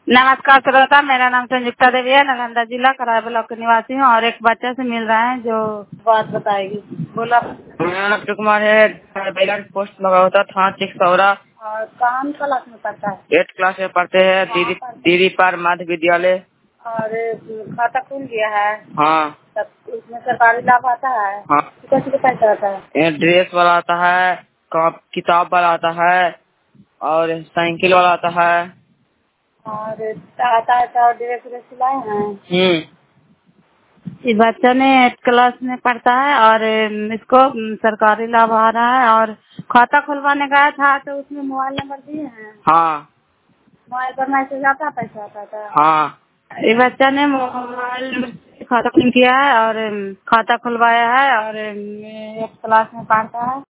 नमस्कार श्रोता, मेरा नाम संयुक्ता देवी है। नालंदा जिला कराए ब्लॉक के निवासी हूँ और एक बच्चे से मिल रहे हैं जो बात बताएगी। बोला। मेरा नाम अक्षय कुमार है। बैलाट पोस्ट लगा होता था चिकसौरा। और कौन क्लास में पढ़ता है? 8th क्लास में पढ़ते हैं। दीदी पार मध्य विद्यालय। और खाता खुल गया है? हाँ। तब उसमें सरकारी लाभ आता है? हाँ। कैसे पैसा आता है? ड्रेस वाला आता है, किताब वाला आता है और साइकिल वाला आता है। और आता है तो ड्रेस व्रेस सिलाए हैं? इस बच्चे ने 8th क्लास में पढ़ता है और इसको सरकारी लाभ आ रहा है। और खाता खुलवाने गया था तो उसमें मोबाइल नंबर दिए हैं? हाँ। मोबाइल पर मैसेज आता, पैसा आता था? हाँ। ये बच्चा ने मोबाइल नंबर से खाता खुल किया है और खाता खुलवाया है और 8th क्लास में पढ़ता है।